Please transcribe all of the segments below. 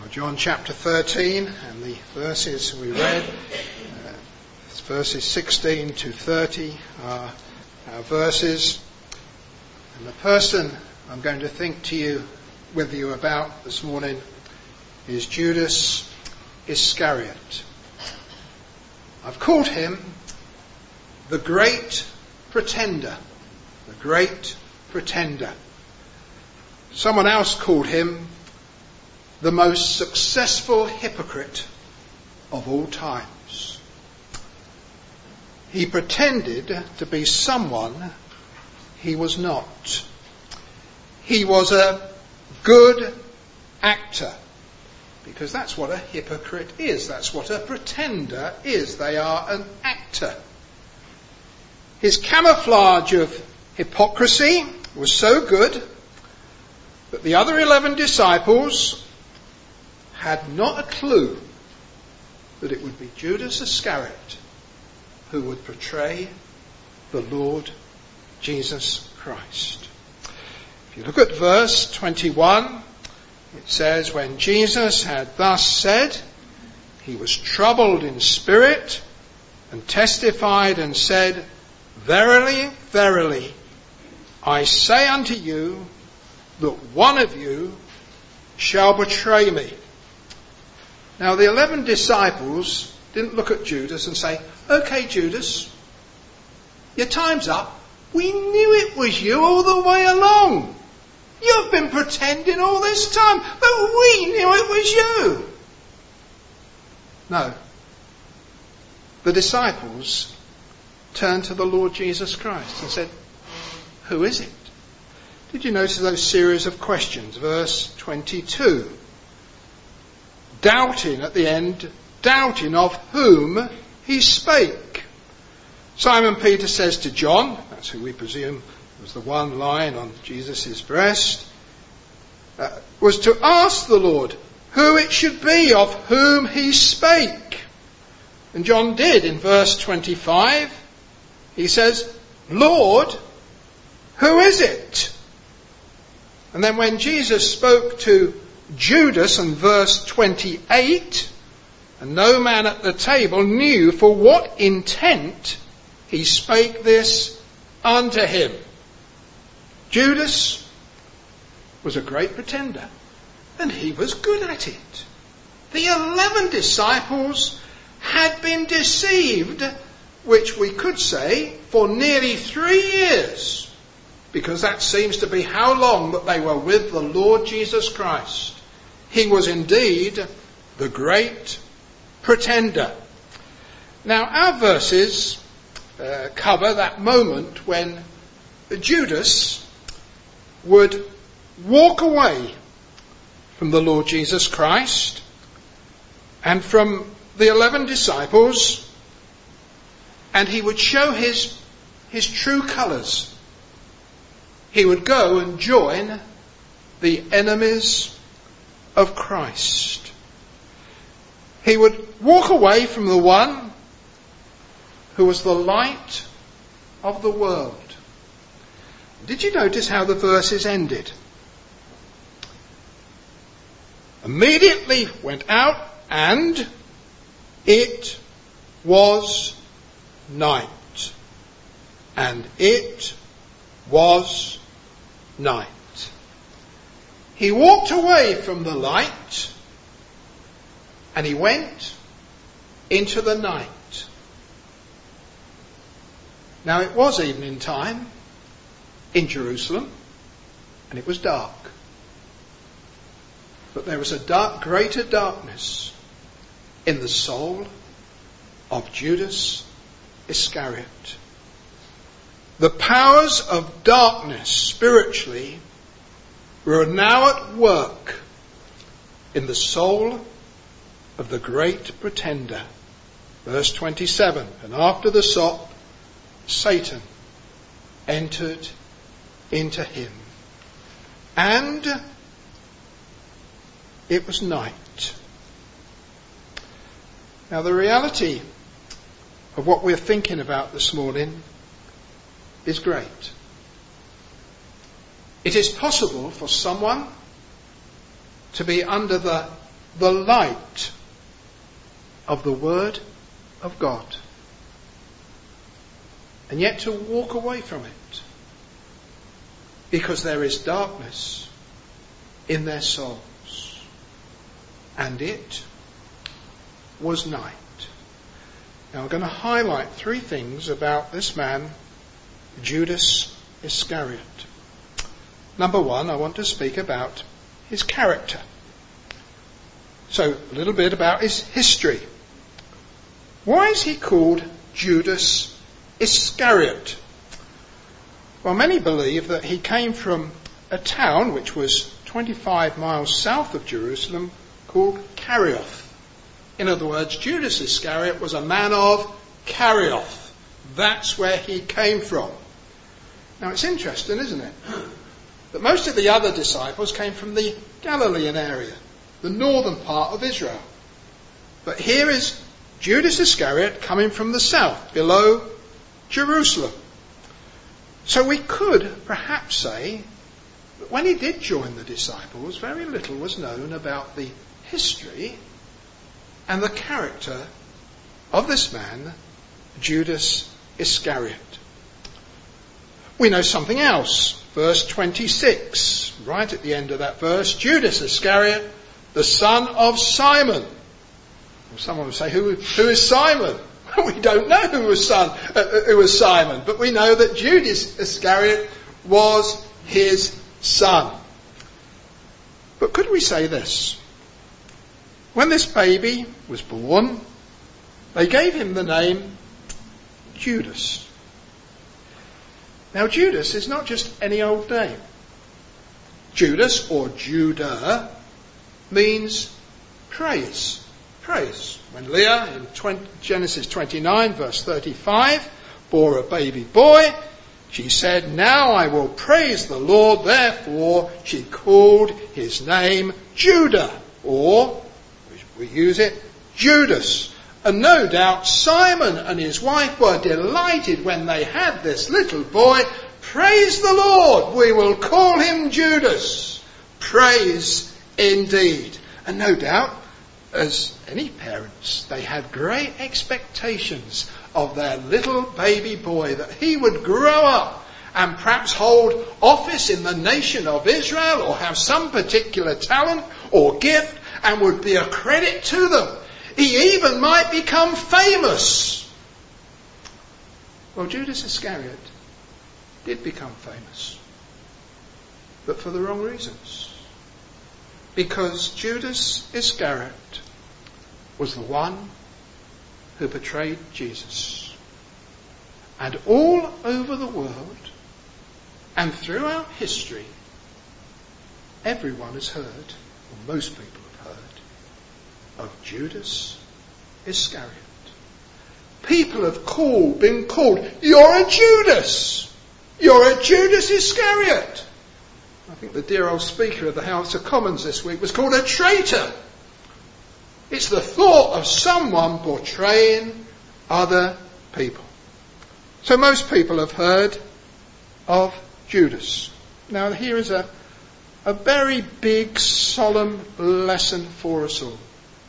John chapter 13 and the verses we read, verses 16 to 30 are our verses. And the person I'm going to think with you about this morning is Judas Iscariot. I've called him the Great Pretender. The Great Pretender. Someone else called him the most successful hypocrite of all times. He pretended to be someone he was not. He was a good actor, because that's what a hypocrite is. That's what a pretender is. They are an actor. His camouflage of hypocrisy was so good that the other 11 disciples had not a clue that it would be Judas Iscariot who would betray the Lord Jesus Christ. If you look at verse 21, it says, "When Jesus had thus said, he was troubled in spirit and testified and said, 'Verily, verily, I say unto you that one of you shall betray me.'" Now the 11 disciples didn't look at Judas and say, "Okay, Judas, your time's up. We knew it was you all the way along. You've been pretending all this time, but we knew it was you." No. The disciples turned to the Lord Jesus Christ and said, "Who is it?" Did you notice those series of questions? Verse 22. Doubting at the end, doubting of whom he spake. Simon Peter says to John, that's who we presume was the one lying on Jesus' breast, was to ask the Lord who it should be of whom he spake. And John did in verse 25. He says, "Lord, who is it?" And then when Jesus spoke to Judas in verse 28, and no man at the table knew for what intent he spake this unto him. Judas was a great pretender, and he was good at it. The 11 disciples had been deceived, which we could say for nearly 3 years, because that seems to be how long that they were with the Lord Jesus Christ. He was indeed the great pretender. Now our verses cover that moment when Judas would walk away from the Lord Jesus Christ and from the 11 disciples, and he would show his true colours. He would go and join the enemies of Christ. He would walk away from the one who was the light of the world. Did you notice how the verses ended? Immediately went out, and it was night. And it was night. He walked away from the light and he went into the night. Now it was evening time in Jerusalem and it was dark. But there was a greater darkness in the soul of Judas Iscariot. The powers of darkness spiritually were now at work in the soul of the great pretender. Verse 27, "And after the sop, Satan entered into him. And it was night." Now the reality of what we're thinking about this morning is great. It is possible for someone to be under the the light of the Word of God, and yet to walk away from it because there is darkness in their souls. And it was night. Now I'm going to highlight three things about this man, Judas Iscariot. Number one, I want to speak about his character. So a little bit about his history. Why is he called Judas Iscariot? Well, many believe that he came from a town which was 25 miles south of Jerusalem called Kerioth. In other words, Judas Iscariot was a man of Kerioth. That's where he came from. Now it's interesting, isn't it, that most of the other disciples came from the Galilean area, the northern part of Israel. But here is Judas Iscariot coming from the south, below Jerusalem. So we could perhaps say that when he did join the disciples, very little was known about the history and the character of this man, Judas Iscariot. We know something else. Verse 26, right at the end of that verse, Judas Iscariot, the son of Simon. Well, someone will say, who is Simon? We don't know who was Simon, but we know that Judas Iscariot was his son. But could we say this? When this baby was born, they gave him the name Judas. Now Judas is not just any old name. Judas, or Judah, means praise. Praise. When Leah in Genesis 29 verse 35 bore a baby boy, she said, "Now I will praise the Lord." Therefore she called his name Judah, or we use it, Judas. And no doubt Simon and his wife were delighted when they had this little boy. Praise the Lord, we will call him Judas. Praise indeed. And no doubt, as any parents, they had great expectations of their little baby boy, that he would grow up and perhaps hold office in the nation of Israel, or have some particular talent or gift and would be a credit to them. He even might become famous. Well, Judas Iscariot did become famous, but for the wrong reasons. Because Judas Iscariot was the one who betrayed Jesus. And all over the world and throughout history, everyone has heard, or most people have heard, of Judas Iscariot. People have been called, "You're a Judas! You're a Judas Iscariot!" I think the dear old Speaker of the House of Commons this week was called a traitor. It's the thought of someone betraying other people. So most people have heard of Judas. Now here is a very big, solemn lesson for us all.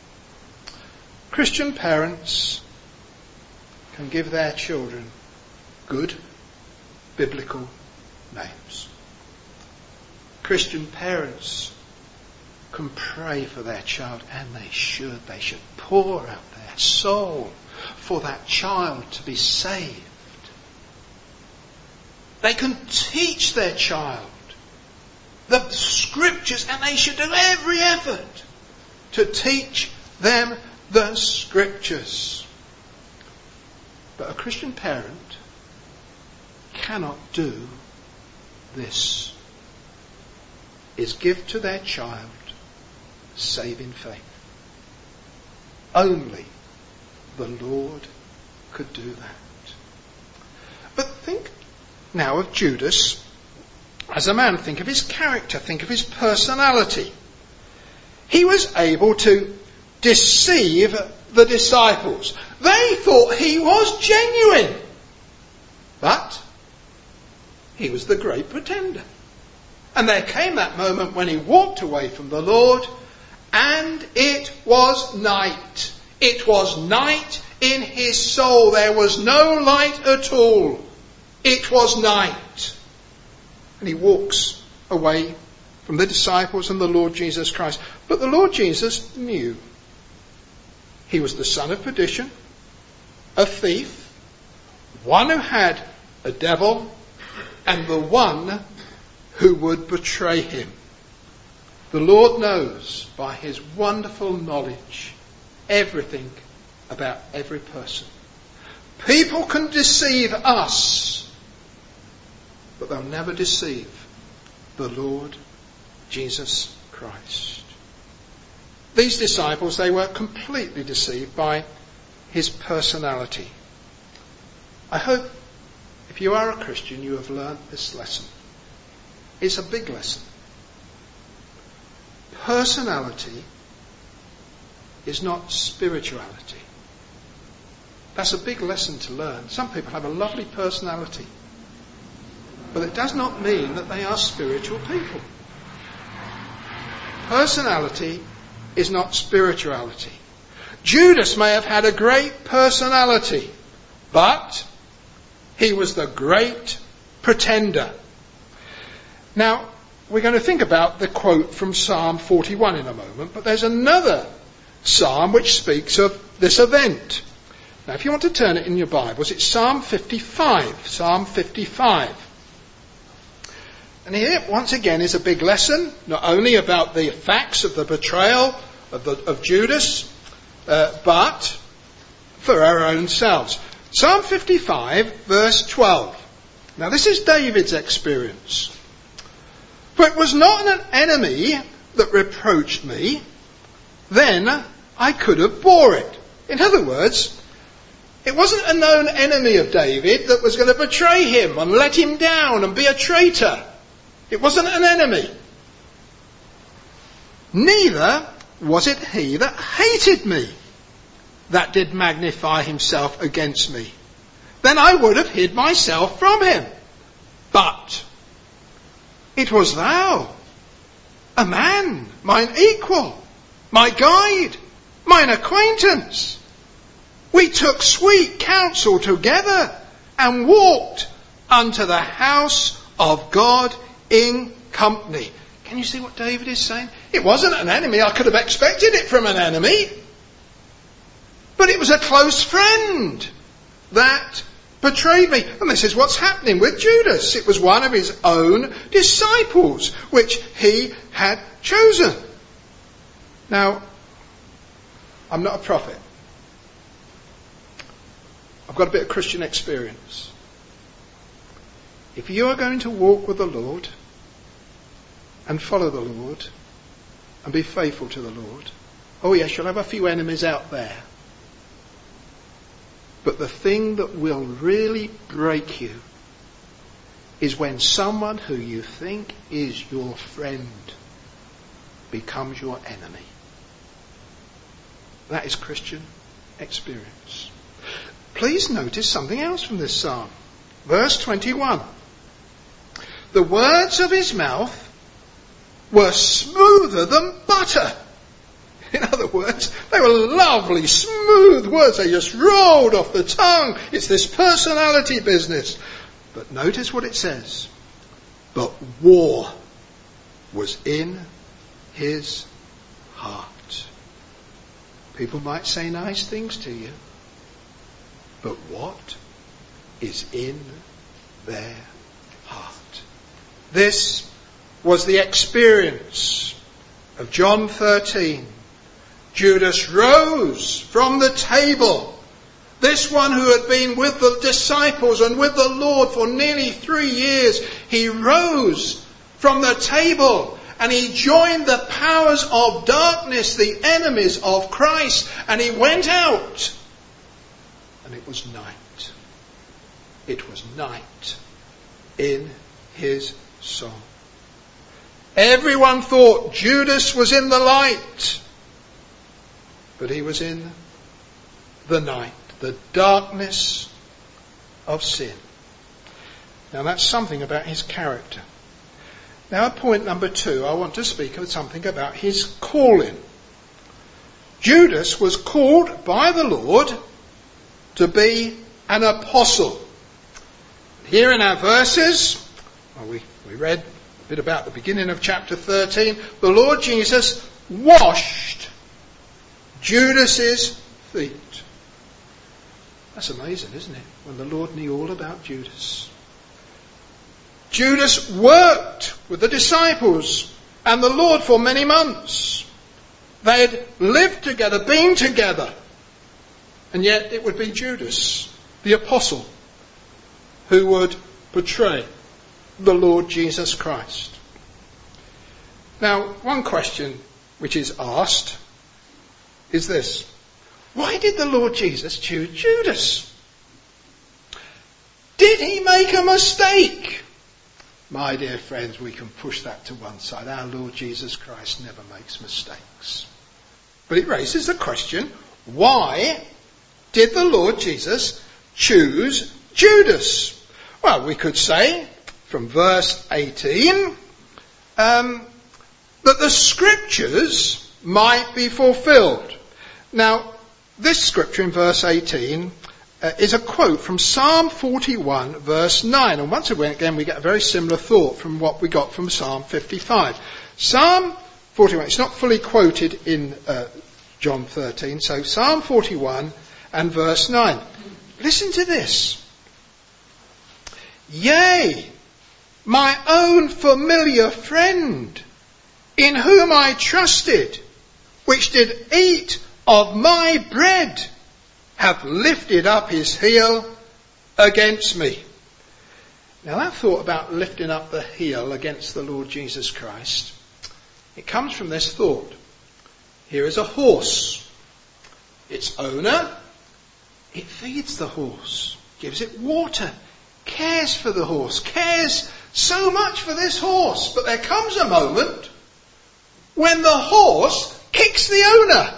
Christian parents can give their children good biblical names. Christian parents can pray for their child, and they should. They should pour out their soul for that child to be saved. They can teach their child the scriptures, and they should do every effort to teach them the scriptures. But a Christian parent cannot do this, is give to their child saving faith. Only the Lord could do that. But think now of Judas as a man. Think of his character. Think of his personality. He was able to deceive the disciples. They thought he was genuine. But he was the great pretender. And there came that moment when he walked away from the Lord And it was night. It was night in his soul. There was no light at all. It was night. And he walks away from the disciples and the Lord Jesus Christ. But the Lord Jesus knew. He was the son of perdition, a thief, one who had a devil, and the one who would betray him. The Lord knows by his wonderful knowledge everything about every person. People can deceive us, but they'll never deceive the Lord Jesus Christ. These disciples, they were completely deceived by his personality. I hope if you are a Christian, you have learned this lesson. It's a big lesson. Personality is not spirituality. That's a big lesson to learn. Some people have a lovely personality, but it does not mean that they are spiritual people. Personality is not spirituality. Judas may have had a great personality, but he was the great pretender. Now, we're going to think about the quote from Psalm 41 in a moment, but there's another psalm which speaks of this event. Now, if you want to turn it in your Bibles, it's Psalm 55. Psalm 55. And here, once again, is a big lesson, not only about the facts of the betrayal of Judas, but for our own selves. Psalm 55, verse 12. Now, this is David's experience. For it was not an enemy that reproached me, then I could have bore it. In other words, it wasn't a known enemy of David that was going to betray him and let him down and be a traitor. It wasn't an enemy. Neither was it he that hated me that did magnify himself against me. Then I would have hid myself from him. But it was thou, a man, mine equal, my guide, mine acquaintance. We took sweet counsel together and walked unto the house of God in company. Can you see what David is saying? It wasn't an enemy. I could have expected it from an enemy. But it was a close friend that betrayed me. And this is what's happening with Judas. It was one of his own disciples, which he had chosen. Now, I'm not a prophet. I've got a bit of Christian experience. If you are going to walk with the Lord and follow the Lord and be faithful to the Lord, oh yes, you'll have a few enemies out there. But the thing that will really break you is when someone who you think is your friend becomes your enemy. That is Christian experience. Please notice something else from this psalm. Verse 21. The words of his mouth were smoother than butter. In other words, they were lovely, smooth words. They just rolled off the tongue. It's this personality business. But notice what it says. But war was in his heart. People might say nice things to you. But what is in their heart? This was the experience of John 13. Judas rose from the table. This one who had been with the disciples and with the Lord for nearly 3 years, he rose from the table and he joined the powers of darkness, the enemies of Christ, and he went out. And it was night. It was night in his soul. Everyone thought Judas was in the light. But he was in the night, the darkness of sin. Now that's something about his character. Now at point number 2, I want to speak of something about his calling. Judas was called by the Lord to be an apostle. Here in our verses, we read a bit about the beginning of chapter 13, the Lord Jesus washed Judas's feet. That's amazing, isn't it? When the Lord knew all about Judas. Judas worked with the disciples and the Lord for many months. They had lived together, been together. And yet it would be Judas, the apostle, who would betray the Lord Jesus Christ. Now, one question which is asked is this: why did the Lord Jesus choose Judas? Did he make a mistake? My dear friends, we can push that to one side. Our Lord Jesus Christ never makes mistakes. But it raises the question, why did the Lord Jesus choose Judas? Well, we could say from verse 18 that the scriptures might be fulfilled. Now, this scripture in verse 18 is a quote from Psalm 41 verse 9. And once again we get a very similar thought from what we got from Psalm 55. Psalm 41, it's not fully quoted in John 13, so Psalm 41 and verse 9. Listen to this. Yea, my own familiar friend, in whom I trusted, which did eat of my bread, hath lifted up his heel against me. Now that thought about lifting up the heel against the Lord Jesus Christ, it comes from this thought. Here is a horse. Its owner, it feeds the horse, gives it water, cares for the horse, cares so much for this horse. But there comes a moment when the horse kicks the owner.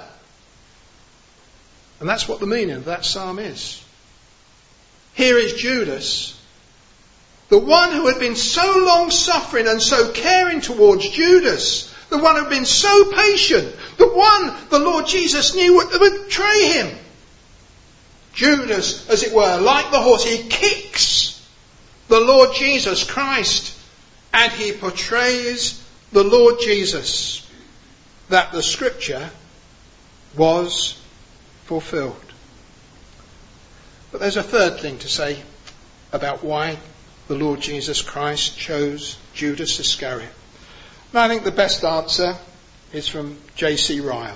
And that's what the meaning of that psalm is. Here is Judas, the one who had been so long suffering and so caring towards Judas, the one who had been so patient, the one the Lord Jesus knew would betray him. Judas, as it were, like the horse, he kicks the Lord Jesus Christ and he portrays the Lord Jesus, that the scripture was fulfilled. But there's a third thing to say about why the Lord Jesus Christ chose Judas Iscariot. And I think the best answer is from J.C. Ryle.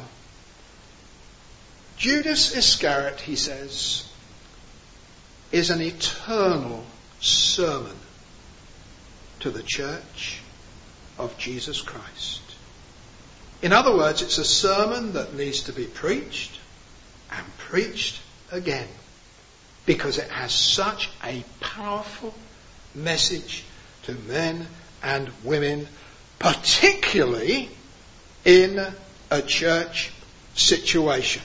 Judas Iscariot, he says, is an eternal sermon to the church of Jesus Christ. In other words, it's a sermon that needs to be preached and preached again, because it has such a powerful message to men and women, particularly in a church situation.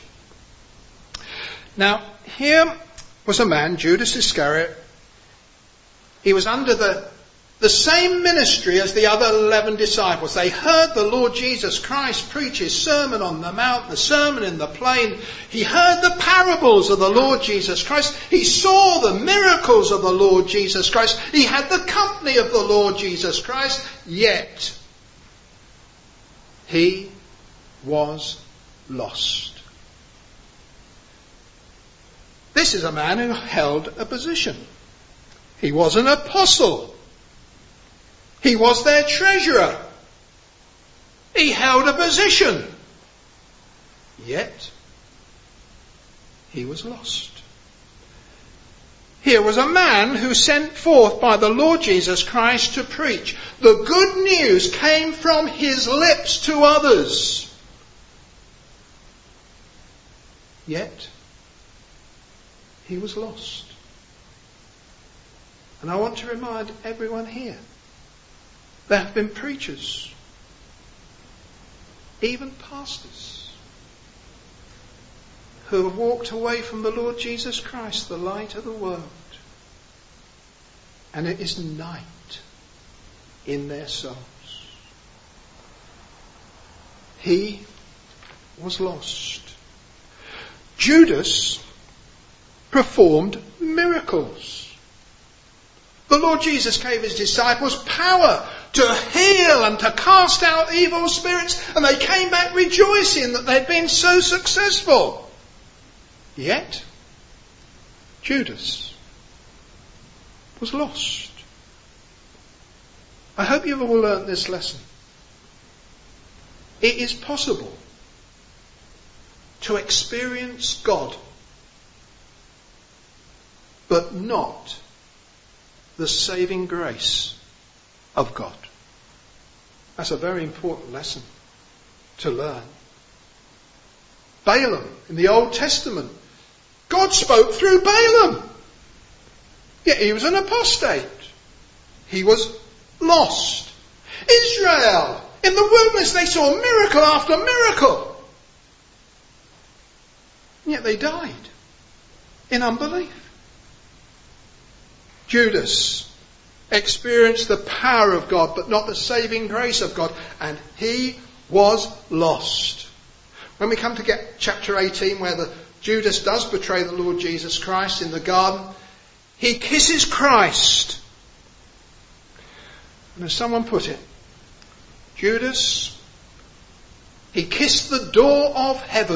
Now, here was a man, Judas Iscariot. He was under the same ministry as the other 11 disciples. They heard the Lord Jesus Christ preach his Sermon on the Mount, the Sermon in the Plain. He heard the parables of the Lord Jesus Christ. He saw the miracles of the Lord Jesus Christ. He had the company of the Lord Jesus Christ. Yet, he was lost. This is a man who held a position. He was an apostle. He was their treasurer. He held a position. Yet, he was lost. Here was a man who sent forth by the Lord Jesus Christ to preach. The good news came from his lips to others. Yet, he was lost. And I want to remind everyone here, there have been preachers, even pastors, who have walked away from the Lord Jesus Christ, the light of the world. And it is night in their souls. He was lost. Judas performed miracles. The Lord Jesus gave his disciples power to heal and to cast out evil spirits, and they came back rejoicing that they'd been so successful. Yet, Judas was lost. I hope you've all learnt this lesson. It is possible to experience God, but not the saving grace of God. That's a very important lesson to learn. Balaam in the Old Testament, God spoke through Balaam. Yet he was an apostate. He was lost. Israel, in the wilderness, they saw miracle after miracle. And yet they died in unbelief. Judas experienced the power of God, but not the saving grace of God, and he was lost. When we come to chapter 18, where Judas does betray the Lord Jesus Christ in the garden, he kisses Christ. And as someone put it, Judas, he kissed the door of heaven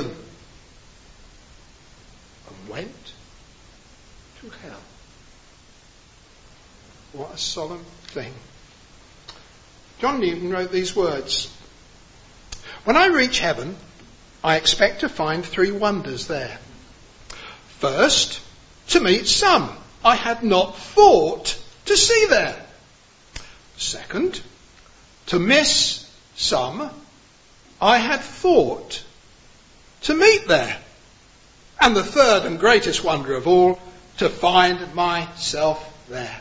and went to hell. What a solemn thing. John Newton wrote these words: "When I reach heaven, I expect to find 3 wonders there. First, to meet some I had not thought to see there. Second, to miss some I had thought to meet there. And the third and greatest wonder of all, to find myself there."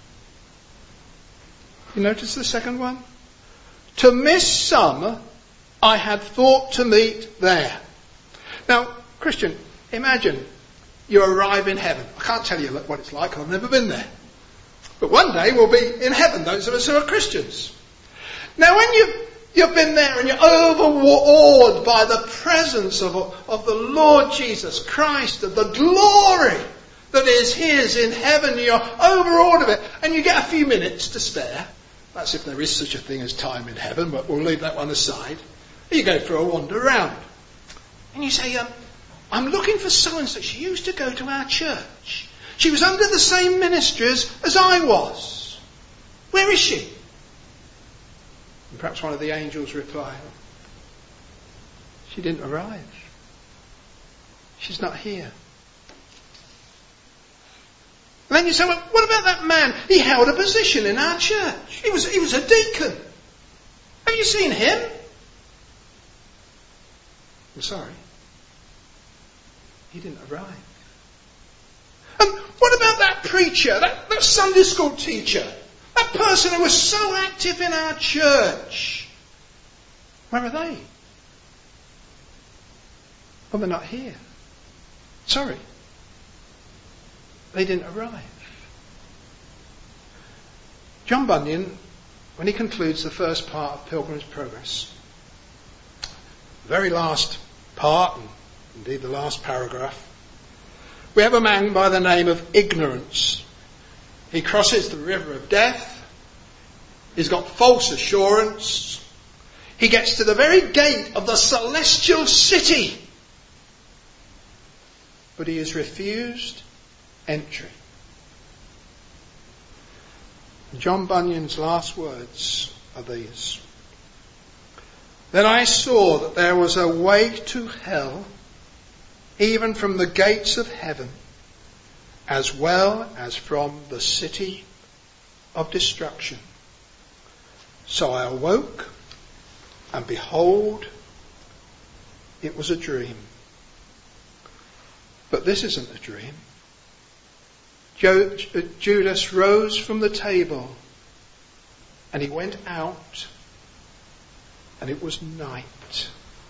You notice the second one? To miss some I had thought to meet there. Now, Christian, imagine you arrive in heaven. I can't tell you what it's like, I've never been there. But one day we'll be in heaven, those of us who are Christians. Now when you've been there and you're overawed by the presence of the Lord Jesus Christ, of the glory that is his in heaven, you're overawed of it, and you get a few minutes to spare. That's if there is such a thing as time in heaven, but we'll leave that one aside. You go for a wander around. And you say, I'm looking for so-and-so. She used to go to our church. She was under the same ministries as I was. Where is she? And perhaps one of the angels replied, she didn't arrive. She's not here. And then you say, well, what about that man? He held a position in our church. He was a deacon. Have you seen him? I'm sorry. He didn't arrive. And what about that preacher, that Sunday school teacher, that person who was so active in our church? Where are they? Well, they're not here. Sorry. They didn't arrive. John Bunyan, when he concludes the first part of Pilgrim's Progress, the very last part, and indeed the last paragraph, we have a man by the name of Ignorance. He crosses the river of death. He's got false assurance. He gets to the very gate of the celestial city, but he is refused entry. John Bunyan's last words are these: "Then I saw that there was a way to hell, even from the gates of heaven, as well as from the city of destruction. So I awoke, and behold, it was a dream." But this isn't a dream. Judas rose from the table and he went out, and it was night.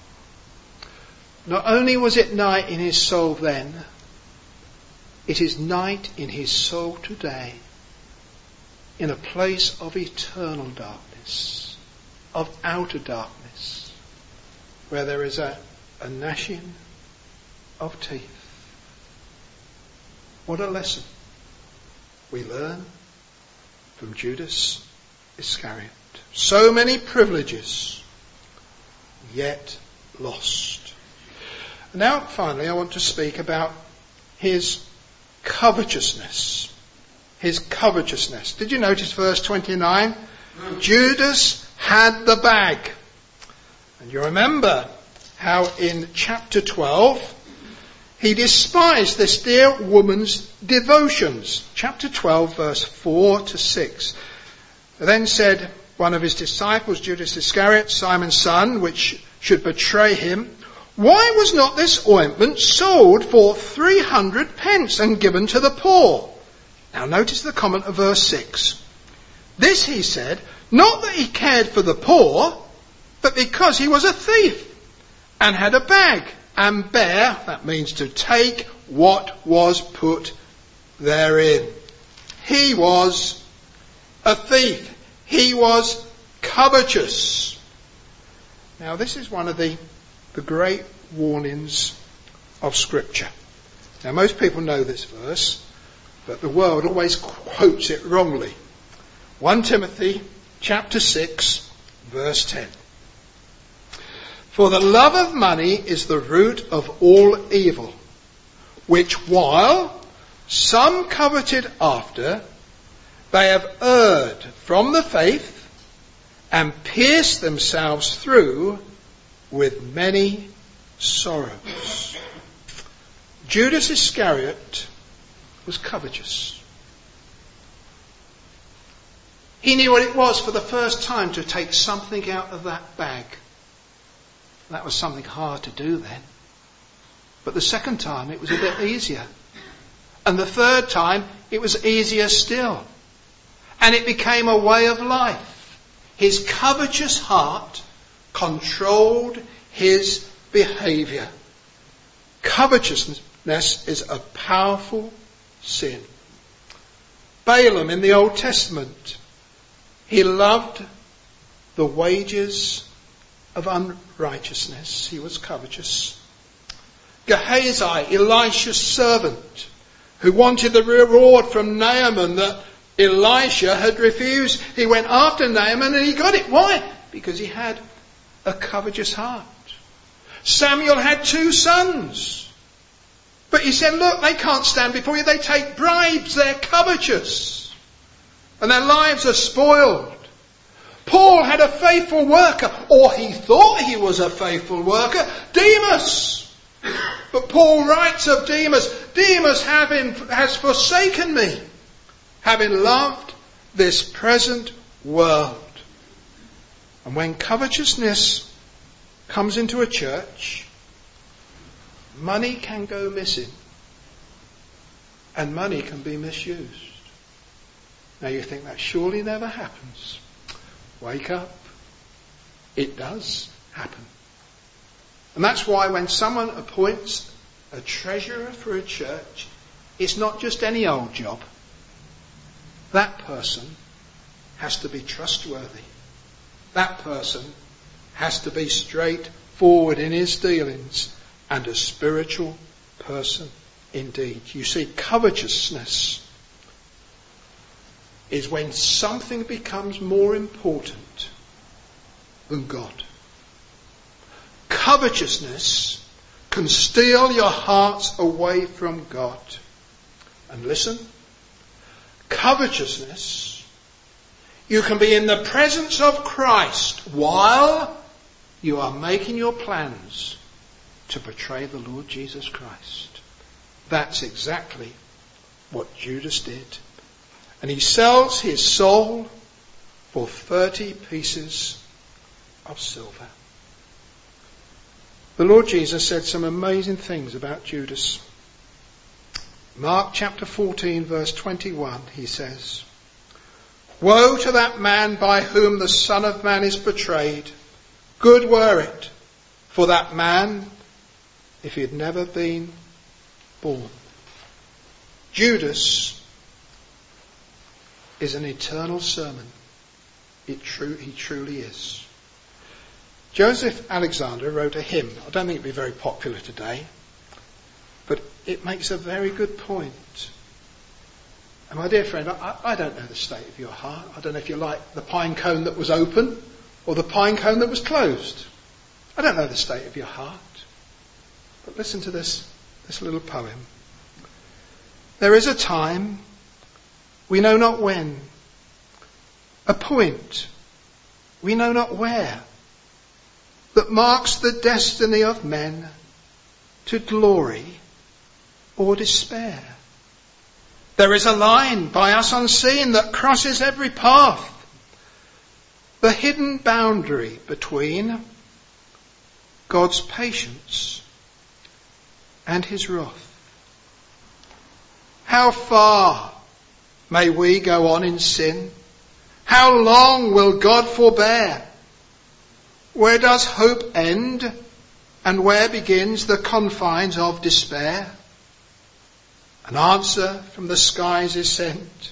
Not only was it night in his soul then, it is night in his soul today, in a place of eternal darkness, of outer darkness, where there is a gnashing of teeth. What a lesson we learn from Judas Iscariot. So many privileges, yet lost. Now, finally, I want to speak about his covetousness. His covetousness. Did you notice verse 29? Judas had the bag. And you remember how in chapter 12 he despised this dear woman's devotions. Chapter 12, verse 4 to 6. Then said one of his disciples, Judas Iscariot, Simon's son, which should betray him, why was not this ointment sold for 300 pence and given to the poor? Now notice the comment of verse 6. This he said, not that he cared for the poor, but because he was a thief and had a bag and bear, that means to take what was put therein. He was a thief. He was covetous. Now this is one of the great warnings of Scripture. Now most people know this verse, but the world always quotes it wrongly. 1 Timothy chapter 6, verse 10. For the love of money is the root of all evil, which while some coveted after, they have erred from the faith and pierced themselves through with many sorrows. Judas Iscariot was covetous. He knew what it was for the first time to take something out of that bag. That was something hard to do then. But the second time it was a bit easier. And the third time it was easier still. And it became a way of life. His covetous heart controlled his behaviour. Covetousness is a powerful sin. Balaam in the Old Testament, he loved the wages of unrighteousness. He was covetous. Gehazi, Elisha's servant, who wanted the reward from Naaman that Elisha had refused. He went after Naaman and he got it. Why? Because he had a covetous heart. Samuel had 2 sons. But he said, look, they can't stand before you. They take bribes. They're covetous. And their lives are spoiled. Paul had a faithful worker, or he thought he was a faithful worker, Demas. But Paul writes of Demas, Demas has forsaken me, having loved this present world. And when covetousness comes into a church, money can go missing and money can be misused. Now you think that surely never happens. Wake up. It does happen. And that's why when someone appoints a treasurer for a church, it's not just any old job. That person has to be trustworthy. That person has to be straightforward in his dealings and a spiritual person indeed. You see, covetousness is when something becomes more important than God. Covetousness can steal your hearts away from God. And listen, covetousness, you can be in the presence of Christ while you are making your plans to betray the Lord Jesus Christ. That's exactly what Judas did. And he sells his soul for 30 pieces of silver. The Lord Jesus said some amazing things about Judas. Mark chapter 14 verse 21, he says, "Woe to that man by whom the Son of Man is betrayed. Good were it for that man if he had never been born." Judas is an eternal sermon. He truly is. Joseph Alexander wrote a hymn. I don't think it'd be very popular today. But it makes a very good point. And my dear friend, I don't know the state of your heart. I don't know if you're like the pine cone that was open or the pine cone that was closed. I don't know the state of your heart. But listen to this little poem. There is a time, we know not when, a point, we know not where, that marks the destiny of men to glory or despair. There is a line by us unseen that crosses every path, the hidden boundary between God's patience and his wrath. How far may we go on in sin? How long will God forbear? Where does hope end and where begins the confines of despair? An answer from the skies is sent.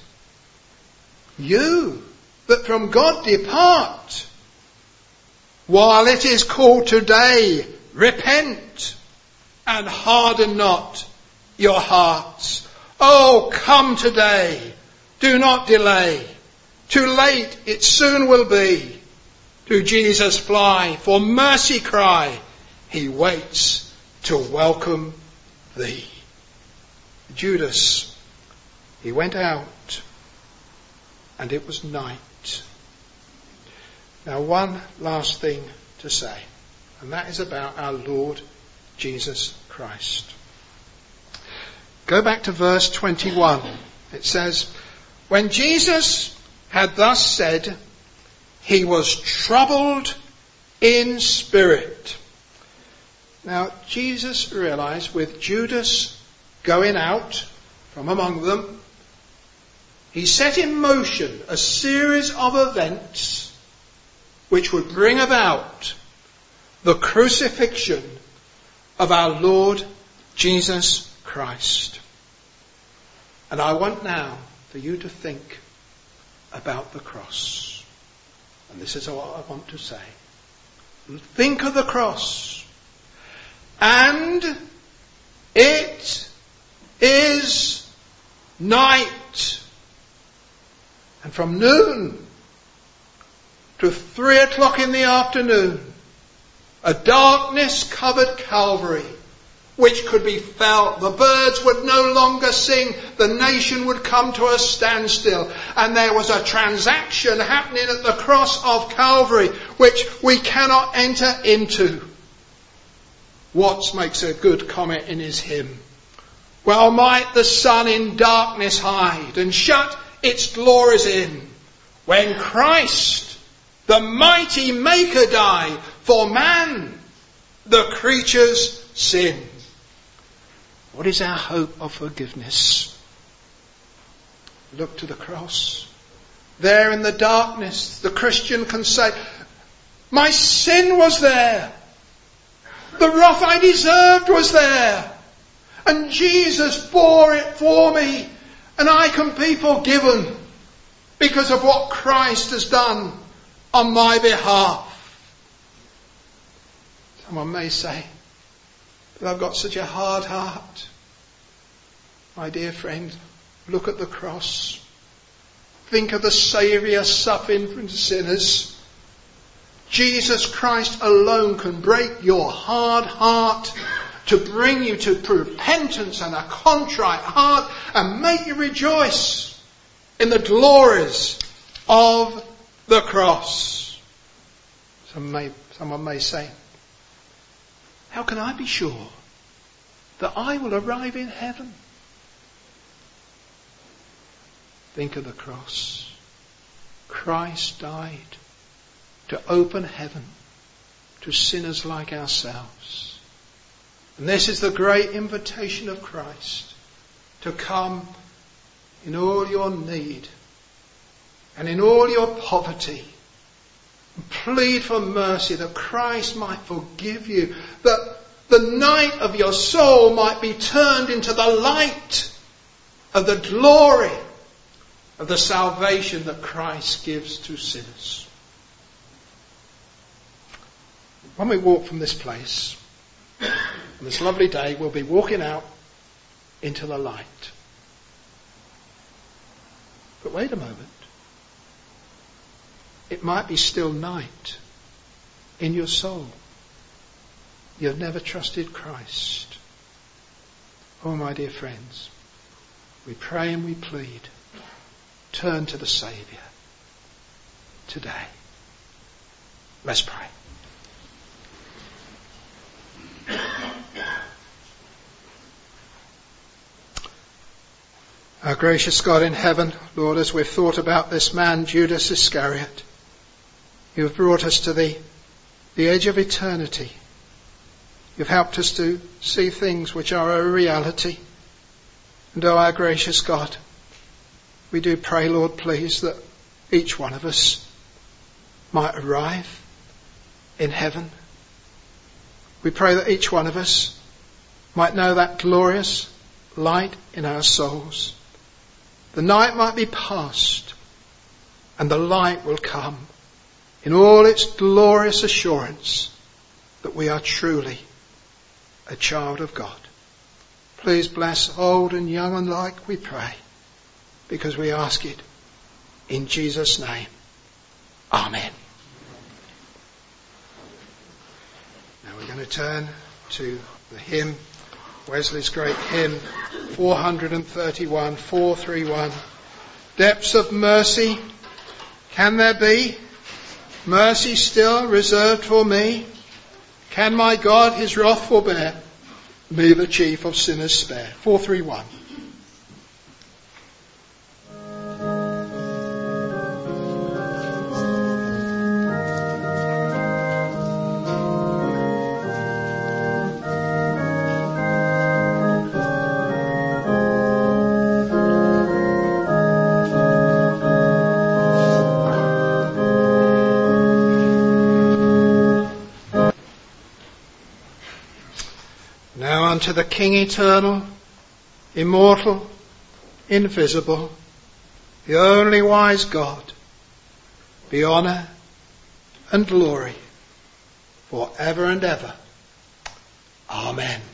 You that from God depart, while it is called today, repent and harden not your hearts. Oh, come today, do not delay. Too late it soon will be. To Jesus fly, for mercy cry. He waits to welcome thee. Judas, he went out, and it was night. Now, one last thing to say, and that is about our Lord Jesus Christ. Go back to verse 21. It says, when Jesus had thus said, he was troubled in spirit. Now, Jesus realized with Judas going out from among them, he set in motion a series of events which would bring about the crucifixion of our Lord Jesus Christ. And I want now for you to think about the cross. And this is what I want to say. Think of the cross. And it is night. And from noon to 3 o'clock in the afternoon, a darkness covered Calvary, which could be felt. The birds would no longer sing. The nation would come to a standstill. And there was a transaction happening at the cross of Calvary, which we cannot enter into. Watts makes a good comment in his hymn. Well might the sun in darkness hide and shut its glories in, when Christ, the mighty Maker, died for man, the creature's sin. What is our hope of forgiveness? Look to the cross. There in the darkness, the Christian can say, my sin was there. The wrath I deserved was there. And Jesus bore it for me. And I can be forgiven because of what Christ has done on my behalf. Someone may say, but I've got such a hard heart. My dear friend, look at the cross. Think of the Saviour suffering for sinners. Jesus Christ alone can break your hard heart to bring you to repentance and a contrite heart and make you rejoice in the glories of the cross. Someone may say, how can I be sure that I will arrive in heaven? Think of the cross. Christ died to open heaven to sinners like ourselves. And this is the great invitation of Christ, to come in all your need and in all your poverty and plead for mercy that Christ might forgive you, that the night of your soul might be turned into the light of the glory of the salvation that Christ gives to sinners. When we walk from this place, on this lovely day, we'll be walking out into the light. But wait a moment. It might be still night in your soul. You've never trusted Christ. Oh, my dear friends, we pray and we plead. Turn to the Saviour today. Let's pray. Our gracious God in heaven, Lord, as we've thought about this man, Judas Iscariot, you have brought us to the edge of eternity. You've helped us to see things which are a reality. And oh, our gracious God, we do pray, Lord, please, that each one of us might arrive in heaven. We pray that each one of us might know that glorious light in our souls. The night might be past and the light will come in all its glorious assurance that we are truly a child of God. Please bless old and young alike, we pray, because we ask it in Jesus' name. Amen. Now we're going to turn to the hymn, Wesley's great hymn, 431, 431. Depths of mercy, can there be mercy still reserved for me? Can my God his wrath forbear, me the chief of sinners spare? 431. To the King eternal, immortal, invisible, the only wise God, be honour and glory for ever and ever. Amen.